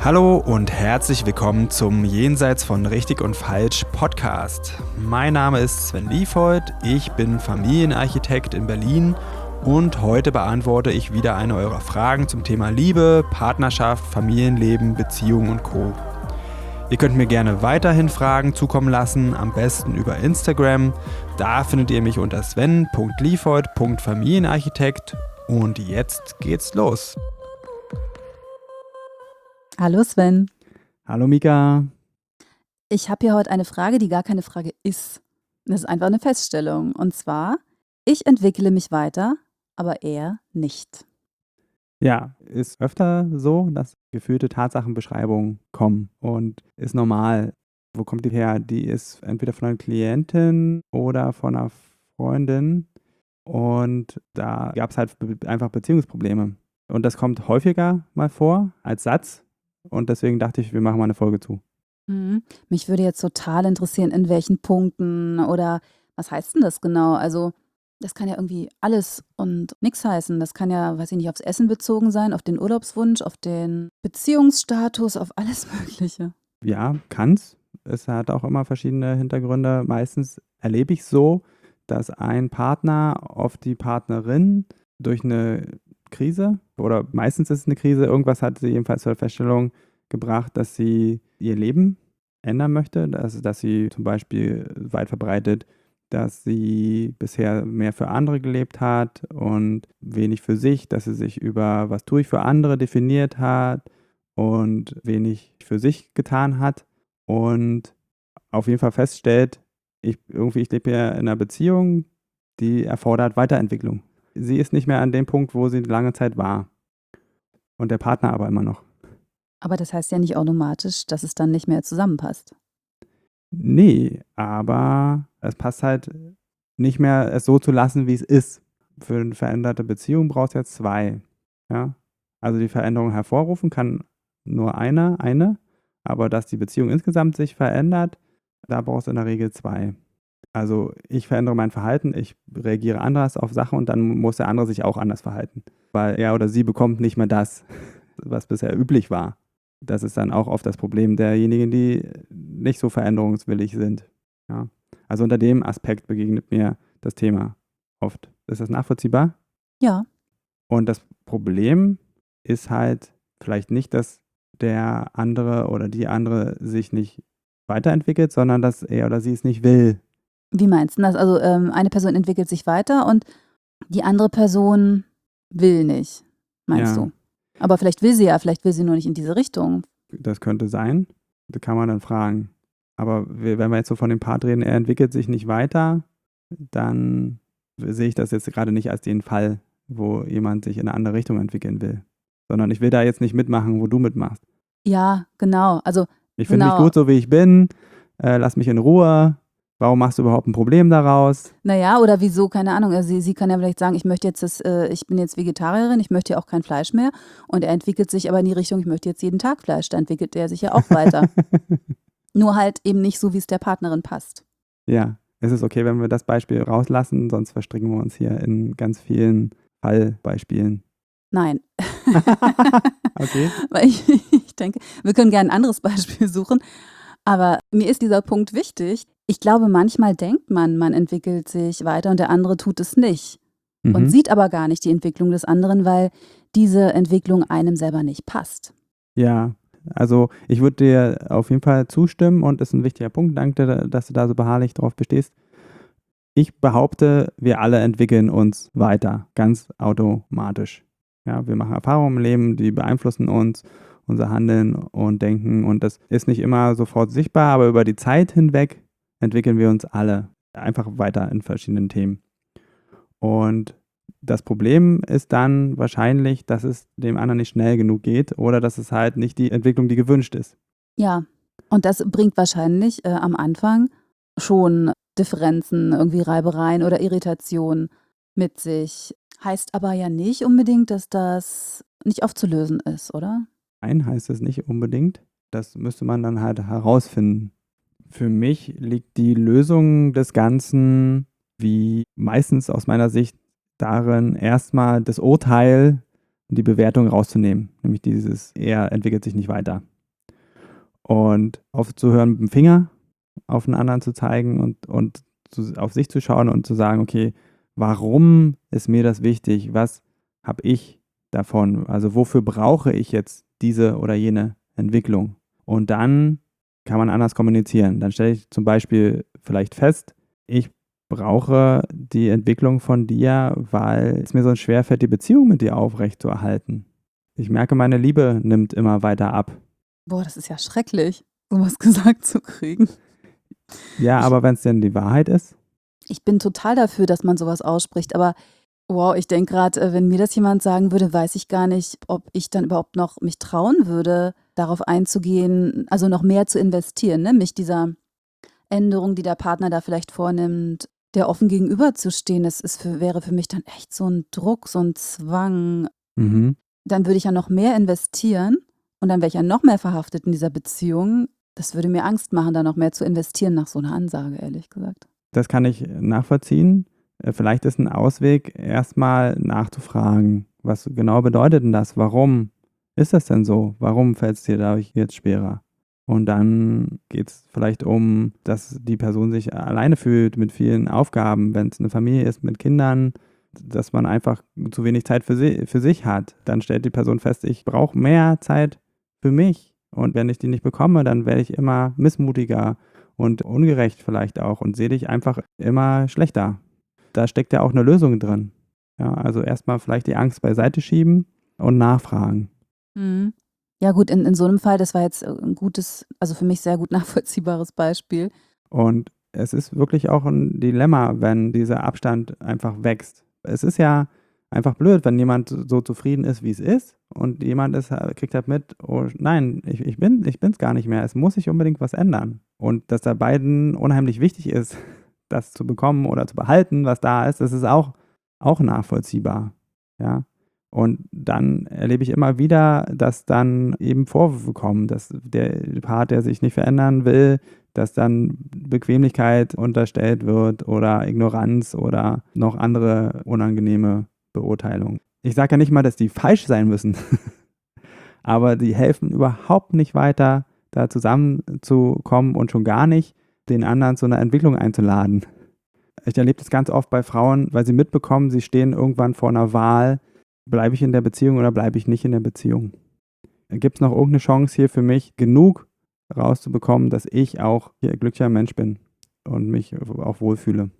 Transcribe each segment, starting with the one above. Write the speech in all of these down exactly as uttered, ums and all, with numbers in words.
Hallo und herzlich willkommen zum Jenseits von Richtig und Falsch Podcast. Mein Name ist Sven Liefhold, ich bin Familienarchitekt in Berlin und heute beantworte ich wieder eine eurer Fragen zum Thema Liebe, Partnerschaft, Familienleben, Beziehung und Co. Ihr könnt mir gerne weiterhin Fragen zukommen lassen, am besten über Instagram. Da findet ihr mich unter sven punkt liefhold punkt familienarchitekt und jetzt geht's los. Hallo Sven. Hallo Mika. Ich habe hier heute eine Frage, die gar keine Frage ist. Das ist einfach eine Feststellung. Und zwar, ich entwickle mich weiter, aber er nicht. Ja, ist öfter so, dass gefühlte Tatsachenbeschreibungen kommen und ist normal. Wo kommt die her? Die ist entweder von einer Klientin oder von einer Freundin und da gab es halt be- einfach Beziehungsprobleme. Und das kommt häufiger mal vor als Satz und deswegen dachte ich, wir machen mal eine Folge zu. Mhm. Mich würde jetzt total interessieren, in welchen Punkten oder was heißt denn das genau? Also, das kann ja irgendwie alles und nichts heißen. Das kann ja, weiß ich nicht, aufs Essen bezogen sein, auf den Urlaubswunsch, auf den Beziehungsstatus, auf alles Mögliche. Ja, kann's. Es hat auch immer verschiedene Hintergründe. Meistens erlebe ich so, dass ein Partner auf die Partnerin durch eine Krise oder meistens ist es eine Krise, irgendwas hat sie jedenfalls zur Feststellung gebracht, dass sie ihr Leben ändern möchte, also dass sie zum Beispiel weit verbreitet, dass sie bisher mehr für andere gelebt hat und wenig für sich, dass sie sich über was tue ich für andere definiert hat und wenig für sich getan hat und auf jeden Fall feststellt, ich irgendwie, ich lebe ja in einer Beziehung, die erfordert Weiterentwicklung. Sie ist nicht mehr an dem Punkt, wo sie lange Zeit war. Und der Partner aber immer noch. Aber das heißt ja nicht automatisch, dass es dann nicht mehr zusammenpasst. Nee, aber es passt halt nicht mehr, es so zu lassen, wie es ist. Für eine veränderte Beziehung brauchst du jetzt zwei. Ja? Also die Veränderung hervorrufen kann nur einer, eine, aber dass die Beziehung insgesamt sich verändert, da brauchst du in der Regel zwei. Also ich verändere mein Verhalten, ich reagiere anders auf Sachen und dann muss der andere sich auch anders verhalten. Weil er oder sie bekommt nicht mehr das, was bisher üblich war. Das ist dann auch oft das Problem derjenigen, die nicht so veränderungswillig sind. Ja. Also unter dem Aspekt begegnet mir das Thema oft. Ist das nachvollziehbar? Ja. Und das Problem ist halt vielleicht nicht, dass der andere oder die andere sich nicht weiterentwickelt, sondern dass er oder sie es nicht will. Wie meinst du das? Also ähm, eine Person entwickelt sich weiter und die andere Person will nicht, meinst Ja. du? Aber vielleicht will sie ja, vielleicht will sie nur nicht in diese Richtung. Das könnte sein. Da kann man dann fragen. Aber wir- wenn wir jetzt so von dem Part reden, er entwickelt sich nicht weiter, dann sehe ich das jetzt gerade nicht als den Fall, wo jemand sich in eine andere Richtung entwickeln will. Sondern ich will da jetzt nicht mitmachen, wo du mitmachst. Ja, genau. Also Ich finde mich genau. gut, so wie ich bin. Äh, lass mich in Ruhe. Warum machst du überhaupt ein Problem daraus? Naja, oder wieso, keine Ahnung. Also sie, sie kann ja vielleicht sagen, ich möchte jetzt das, äh, ich bin jetzt Vegetarierin, ich möchte ja auch kein Fleisch mehr. Und er entwickelt sich aber in die Richtung, ich möchte jetzt jeden Tag Fleisch. Da entwickelt er sich ja auch weiter. Nur halt eben nicht so, wie es der Partnerin passt. Ja, es ist okay, wenn wir das Beispiel rauslassen, sonst verstricken wir uns hier in ganz vielen Fallbeispielen. Nein. Okay. Weil ich, ich denke, wir können gerne ein anderes Beispiel suchen. Aber mir ist dieser Punkt wichtig. Ich glaube, manchmal denkt man, man entwickelt sich weiter und der andere tut es nicht. Mhm. Und sieht aber gar nicht die Entwicklung des anderen, weil diese Entwicklung einem selber nicht passt. Ja, also ich würde dir auf jeden Fall zustimmen und das ist ein wichtiger Punkt. Danke, dass du da so beharrlich drauf bestehst. Ich behaupte, wir alle entwickeln uns weiter, ganz automatisch. Ja, wir machen Erfahrungen im Leben, die beeinflussen uns, unser Handeln und Denken und das ist nicht immer sofort sichtbar, aber über die Zeit hinweg entwickeln wir uns alle einfach weiter in verschiedenen Themen. Und das Problem ist dann wahrscheinlich, dass es dem anderen nicht schnell genug geht oder dass es halt nicht die Entwicklung, die gewünscht ist. Ja, und das bringt wahrscheinlich äh, am Anfang schon Differenzen, irgendwie Reibereien oder Irritationen mit sich. Heißt aber ja nicht unbedingt, dass das nicht aufzulösen ist, oder? Nein, heißt es nicht unbedingt. Das müsste man dann halt herausfinden. Für mich liegt die Lösung des Ganzen, wie meistens aus meiner Sicht, darin, erstmal das Urteil und die Bewertung rauszunehmen. Nämlich dieses, er entwickelt sich nicht weiter. Und aufzuhören, mit dem Finger auf den anderen zu zeigen und, und zu, auf sich zu schauen und zu sagen, okay, warum ist mir das wichtig? Was habe ich davon? Also wofür brauche ich jetzt diese oder jene Entwicklung? Und dann kann man anders kommunizieren. Dann stelle ich zum Beispiel vielleicht fest, ich brauche die Entwicklung von dir, weil es mir so schwer fällt, die Beziehung mit dir aufrechtzuerhalten. Ich merke, meine Liebe nimmt immer weiter ab. Boah, das ist ja schrecklich, sowas gesagt zu kriegen. Ja, Ich, aber wenn es denn die Wahrheit ist? ich bin total dafür, dass man sowas ausspricht, aber wow, ich denke gerade, wenn mir das jemand sagen würde, weiß ich gar nicht, ob ich dann überhaupt noch mich trauen würde, darauf einzugehen, also noch mehr zu investieren, ne? Mich dieser Änderung, die der Partner da vielleicht vornimmt, der offen gegenüberzustehen, das ist für, wäre für mich dann echt so ein Druck, so ein Zwang. Mhm. Dann würde ich ja noch mehr investieren und dann wäre ich ja noch mehr verhaftet in dieser Beziehung. Das würde mir Angst machen, da noch mehr zu investieren nach so einer Ansage, ehrlich gesagt. Das kann ich nachvollziehen. Äh, Vielleicht ist ein Ausweg, erstmal nachzufragen, was genau bedeutet denn das? Warum ist das denn so? Warum fällt es dir dadurch jetzt schwerer? Und dann geht es vielleicht um, dass die Person sich alleine fühlt mit vielen Aufgaben, wenn es eine Familie ist mit Kindern, dass man einfach zu wenig Zeit für, si für sich hat. Dann stellt die Person fest, ich brauche mehr Zeit für mich. Und wenn ich die nicht bekomme, dann werde ich immer missmutiger und ungerecht vielleicht auch und sehe dich einfach immer schlechter. Da steckt ja auch eine Lösung drin. Ja, also erstmal vielleicht die Angst beiseite schieben und nachfragen. Mhm. Ja gut, in, in so einem Fall, das war jetzt ein gutes, also für mich sehr gut nachvollziehbares Beispiel. Und es ist wirklich auch ein Dilemma, wenn dieser Abstand einfach wächst. Es ist ja einfach blöd, wenn jemand so zufrieden ist, wie es ist und jemand ist, kriegt halt mit, oh nein, ich, ich bin ich bin's gar nicht mehr, es muss sich unbedingt was ändern. Und dass da beiden unheimlich wichtig ist, das zu bekommen oder zu behalten, was da ist, das ist auch, auch nachvollziehbar. Ja. Und dann erlebe ich immer wieder, dass dann eben Vorwürfe kommen, dass der Part, der sich nicht verändern will, dass dann Bequemlichkeit unterstellt wird oder Ignoranz oder noch andere unangenehme Beurteilungen. Ich sage ja nicht mal, dass die falsch sein müssen, aber die helfen überhaupt nicht weiter, da zusammenzukommen und schon gar nicht, den anderen zu einer Entwicklung einzuladen. Ich erlebe das ganz oft bei Frauen, weil sie mitbekommen, sie stehen irgendwann vor einer Wahl, bleibe ich in der Beziehung oder bleibe ich nicht in der Beziehung? Gibt es noch irgendeine Chance hier für mich, genug rauszubekommen, dass ich auch hier ein glücklicher Mensch bin und mich auch wohlfühle?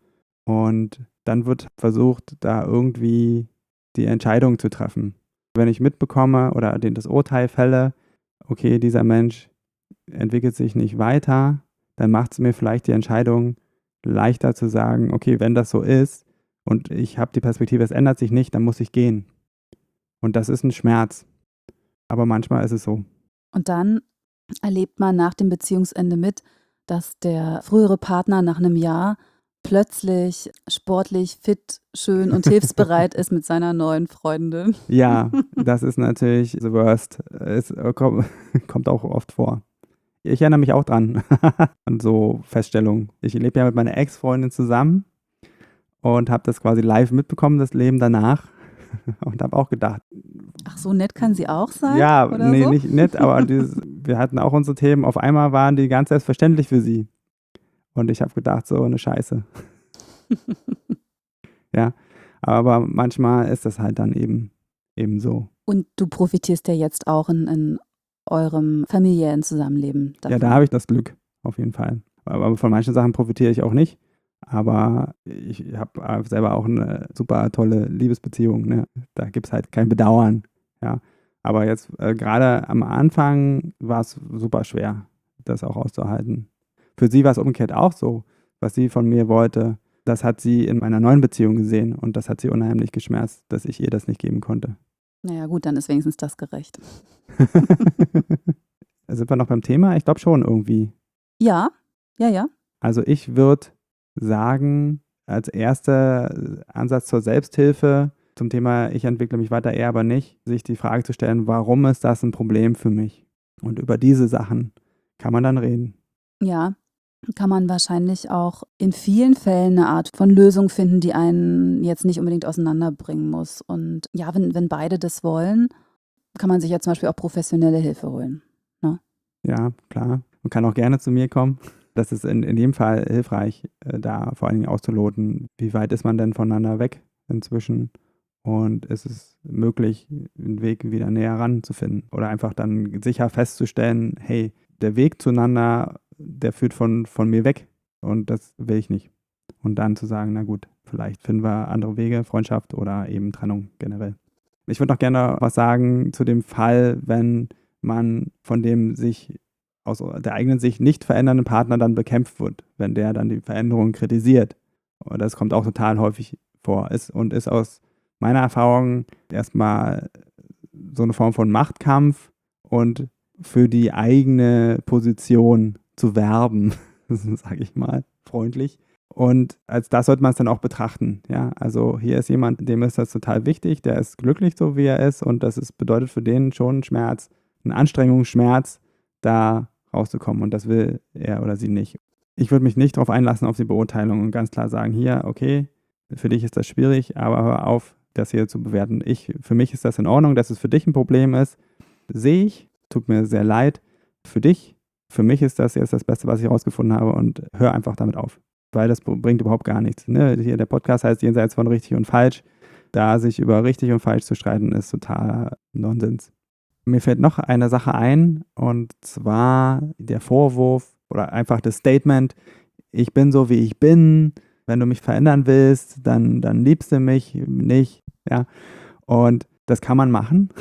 Und dann wird versucht, da irgendwie die Entscheidung zu treffen. Wenn ich mitbekomme oder das Urteil fälle, okay, dieser Mensch entwickelt sich nicht weiter, dann macht es mir vielleicht die Entscheidung leichter zu sagen, okay, wenn das so ist und ich habe die Perspektive, es ändert sich nicht, dann muss ich gehen. Und das ist ein Schmerz. Aber manchmal ist es so. Und dann erlebt man nach dem Beziehungsende mit, dass der frühere Partner nach einem Jahr plötzlich sportlich, fit, schön und hilfsbereit ist mit seiner neuen Freundin. Ja, das ist natürlich the worst. Es kommt, kommt auch oft vor. Ich erinnere mich auch dran, an so Feststellungen. Ich lebe ja mit meiner Ex-Freundin zusammen und habe das quasi live mitbekommen, das Leben danach. Und habe auch gedacht. Ach, so nett kann sie auch sein? Ja, oder nee, so? nicht nett, aber dieses, wir hatten auch unsere Themen. Auf einmal waren die ganz selbstverständlich für sie. Und ich habe gedacht, so eine Scheiße. Ja, aber manchmal ist das halt dann eben, eben so. Und du profitierst ja jetzt auch in, in eurem familiären Zusammenleben davon. Ja, da habe ich das Glück, auf jeden Fall. Aber von manchen Sachen profitiere ich auch nicht. Aber ich habe selber auch eine super tolle Liebesbeziehung. Ne? Da gibt es halt kein Bedauern. Ja. Aber jetzt äh, gerade am Anfang war es super schwer, das auch auszuhalten. Für sie war es umgekehrt auch so, was sie von mir wollte. Das hat sie in meiner neuen Beziehung gesehen und das hat sie unheimlich geschmerzt, dass ich ihr das nicht geben konnte. Naja gut, dann ist wenigstens das gerecht. Sind wir noch beim Thema? Ich glaube schon irgendwie. Ja, ja, ja. Also ich würde sagen, als erster Ansatz zur Selbsthilfe zum Thema ich entwickle mich weiter, er aber nicht, sich die Frage zu stellen, warum ist das ein Problem für mich? Und über diese Sachen kann man dann reden. Ja, kann man wahrscheinlich auch in vielen Fällen eine Art von Lösung finden, die einen jetzt nicht unbedingt auseinanderbringen muss. Und ja, wenn, wenn beide das wollen, kann man sich ja zum Beispiel auch professionelle Hilfe holen. Ne? Ja, klar. Man kann auch gerne zu mir kommen. Das ist in, in jedem Fall hilfreich, äh, da vor allen Dingen auszuloten, wie weit ist man denn voneinander weg inzwischen und ist es möglich, einen Weg wieder näher ranzufinden oder einfach dann sicher festzustellen, hey, der Weg zueinander, der führt von, von mir weg und das will ich nicht. Und dann zu sagen, na gut, vielleicht finden wir andere Wege, Freundschaft oder eben Trennung generell. Ich würde noch gerne was sagen zu dem Fall, wenn man von dem sich aus der eigenen Sicht nicht verändernden Partner dann bekämpft wird, wenn der dann die Veränderung kritisiert. Und das kommt auch total häufig vor ist und ist aus meiner Erfahrung erstmal so eine Form von Machtkampf und für die eigene Position zu werben, sage ich mal, freundlich. Und als das sollte man es dann auch betrachten. Ja, also hier ist jemand, dem ist das total wichtig, der ist glücklich so, wie er ist und das ist, bedeutet für den schon einen Schmerz, einen Anstrengungsschmerz, da rauszukommen und das will er oder sie nicht. Ich würde mich nicht darauf einlassen, auf die Beurteilung und ganz klar sagen, hier, okay, für dich ist das schwierig, aber hör auf, das hier zu bewerten. Ich, für mich ist das in Ordnung, dass es für dich ein Problem ist, sehe ich, tut mir sehr leid, für dich, für mich ist das jetzt das Beste, was ich herausgefunden habe und hör einfach damit auf, weil das bringt überhaupt gar nichts. Ne? Hier der Podcast heißt Jenseits von richtig und falsch, da sich über richtig und falsch zu streiten, ist totaler Nonsens. Mir fällt noch eine Sache ein und zwar der Vorwurf oder einfach das Statement, ich bin so, wie ich bin, wenn du mich verändern willst, dann, dann liebst du mich nicht, ja, und das kann man machen.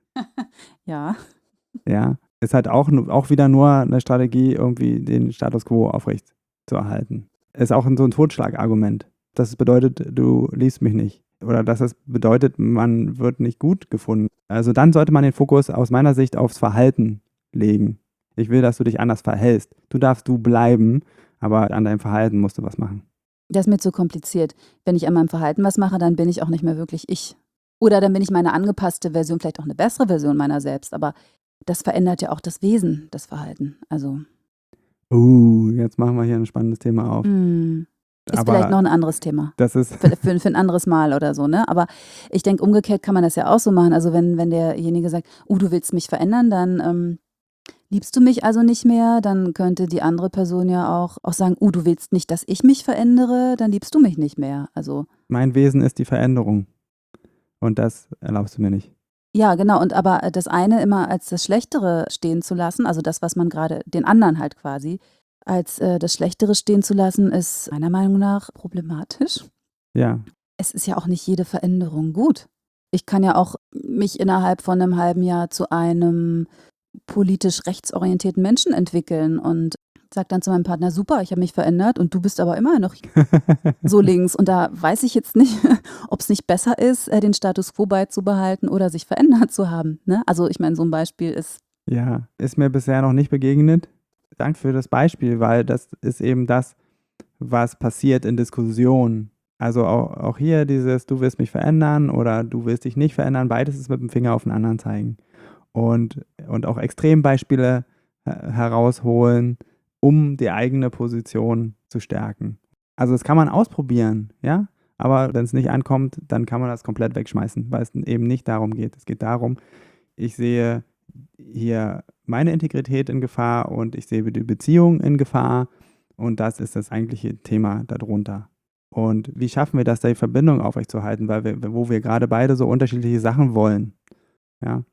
Ja. Ja, ist halt auch, auch wieder nur eine Strategie, irgendwie den Status quo aufrecht zu erhalten. Ist auch so ein Totschlagargument. Das bedeutet, du liebst mich nicht. Oder dass es bedeutet, man wird nicht gut gefunden. Also dann sollte man den Fokus aus meiner Sicht aufs Verhalten legen. Ich will, dass du dich anders verhältst. Du darfst du bleiben, aber an deinem Verhalten musst du was machen. Das ist mir zu kompliziert. Wenn ich an meinem Verhalten was mache, dann bin ich auch nicht mehr wirklich ich. Oder dann bin ich meine angepasste Version, vielleicht auch eine bessere Version meiner selbst. Aber das verändert ja auch das Wesen, das Verhalten. Also. Uh, jetzt machen wir hier ein spannendes Thema auf. Mm. Ist Aber vielleicht noch ein anderes Thema. Das ist für, für, für ein anderes Mal oder so, ne? Aber ich denke, umgekehrt kann man das ja auch so machen. Also wenn, wenn derjenige sagt, oh, du willst mich verändern, dann ähm, liebst du mich also nicht mehr, dann könnte die andere Person ja auch, auch sagen, oh, du willst nicht, dass ich mich verändere, dann liebst du mich nicht mehr. Also mein Wesen ist die Veränderung. Und das erlaubst du mir nicht. Ja, genau. Und aber das eine immer als das Schlechtere stehen zu lassen, also das, was man gerade, den anderen halt quasi, als äh, das Schlechtere stehen zu lassen, ist meiner Meinung nach problematisch. Ja. Es ist ja auch nicht jede Veränderung gut. Ich kann ja auch mich innerhalb von einem halben Jahr zu einem politisch rechtsorientierten Menschen entwickeln und sage dann zu meinem Partner, super, ich habe mich verändert und du bist aber immer noch so links. Und da weiß ich jetzt nicht, ob es nicht besser ist, den Status quo beizubehalten oder sich verändert zu haben. Ne? Also ich meine, so ein Beispiel ist... Ja, ist mir bisher noch nicht begegnet. Danke für das Beispiel, weil das ist eben das, was passiert in Diskussionen. Also auch, auch hier dieses, du willst mich verändern oder du willst dich nicht verändern, beides ist mit dem Finger auf den anderen zeigen. Und, und auch Extrembeispiele herausholen, um die eigene Position zu stärken. Also das kann man ausprobieren, ja, aber wenn es nicht ankommt, dann kann man das komplett wegschmeißen, weil es eben nicht darum geht. Es geht darum, ich sehe hier meine Integrität in Gefahr und ich sehe die Beziehung in Gefahr und das ist das eigentliche Thema darunter. Und wie schaffen wir das, die Verbindung aufrechtzuerhalten, weil wir, wo wir gerade beide so unterschiedliche Sachen wollen, ja,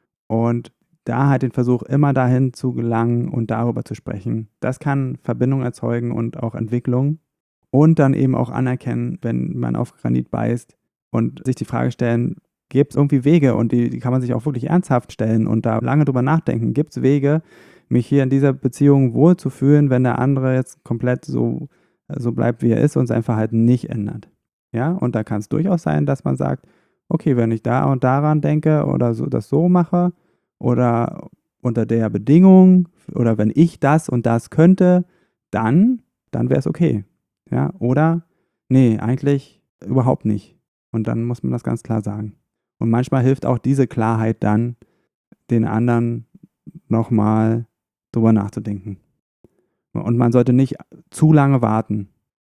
und da halt den Versuch, immer dahin zu gelangen und darüber zu sprechen. Das kann Verbindung erzeugen und auch Entwicklung und dann eben auch anerkennen, wenn man auf Granit beißt und sich die Frage stellen, gibt es irgendwie Wege und die, die kann man sich auch wirklich ernsthaft stellen und da lange drüber nachdenken, gibt es Wege, mich hier in dieser Beziehung wohlzufühlen, wenn der andere jetzt komplett so, so bleibt, wie er ist und sein Verhalten nicht ändert. Ja, und da kann es durchaus sein, dass man sagt, okay, wenn ich da und daran denke oder so, das so mache oder unter der Bedingung oder wenn ich das und das könnte, dann, dann wäre es okay. Ja, oder nee, eigentlich überhaupt nicht. Und dann muss man das ganz klar sagen. Und manchmal hilft auch diese Klarheit dann, den anderen nochmal drüber nachzudenken. Und man sollte nicht zu lange warten,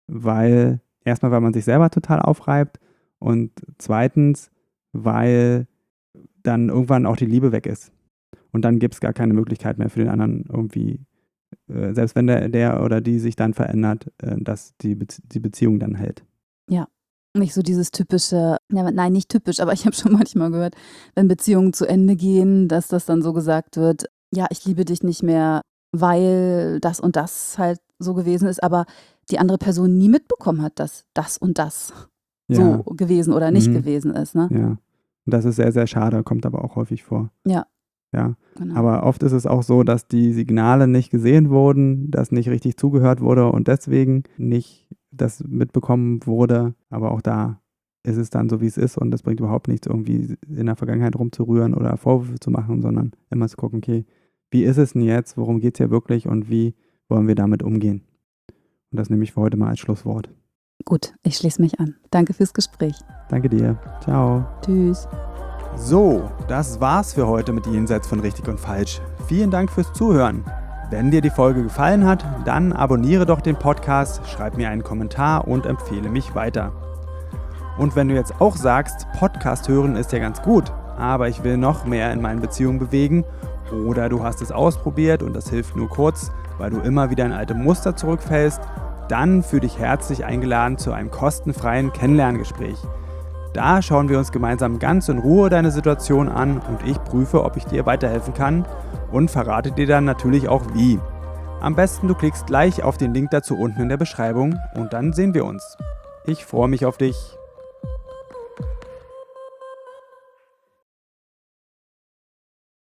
weil erstmal, weil man sich selber total aufreibt und zweitens, weil dann irgendwann auch die Liebe weg ist. und dann gibt es gar keine Möglichkeit mehr für den anderen irgendwie, äh, selbst wenn der, der oder die sich dann verändert, äh, dass die, Bezie- die Beziehung dann hält. Ja. Nicht so dieses typische, ja, nein, nicht typisch, aber ich habe schon manchmal gehört, wenn Beziehungen zu Ende gehen, dass das dann so gesagt wird, ja, ich liebe dich nicht mehr, weil das und das halt so gewesen ist, aber die andere Person nie mitbekommen hat, dass das und das Ja, so gewesen oder nicht Mhm. gewesen ist. Ne? ja. Und das ist sehr, sehr schade, kommt aber auch häufig vor. Ja, Ja. genau. Aber oft ist es auch so, dass die Signale nicht gesehen wurden, dass nicht richtig zugehört wurde und deswegen nicht das mitbekommen wurde. Aber auch da ist es dann so, wie es ist und das bringt überhaupt nichts, irgendwie in der Vergangenheit rumzurühren oder Vorwürfe zu machen, sondern immer zu gucken, okay, wie ist es denn jetzt, worum geht es hier wirklich und wie wollen wir damit umgehen? Und das nehme ich für heute mal als Schlusswort. Gut, ich schließe mich an. Danke fürs Gespräch. Danke dir. Ciao. Tschüss. So, das war's für heute mit Jenseits von Richtig und Falsch. Vielen Dank fürs Zuhören. Wenn dir die Folge gefallen hat, dann abonniere doch den Podcast, schreib mir einen Kommentar und empfehle mich weiter. Und wenn du jetzt auch sagst, Podcast hören ist ja ganz gut, aber ich will noch mehr in meinen Beziehungen bewegen, oder du hast es ausprobiert und das hilft nur kurz, weil du immer wieder in alte Muster zurückfällst, dann fühle dich herzlich eingeladen zu einem kostenfreien Kennenlerngespräch. Da schauen wir uns gemeinsam ganz in Ruhe deine Situation an und ich prüfe, ob ich dir weiterhelfen kann und verrate dir dann natürlich auch wie. Am besten du klickst gleich auf den Link dazu unten in der Beschreibung und dann sehen wir uns. Ich freue mich auf dich.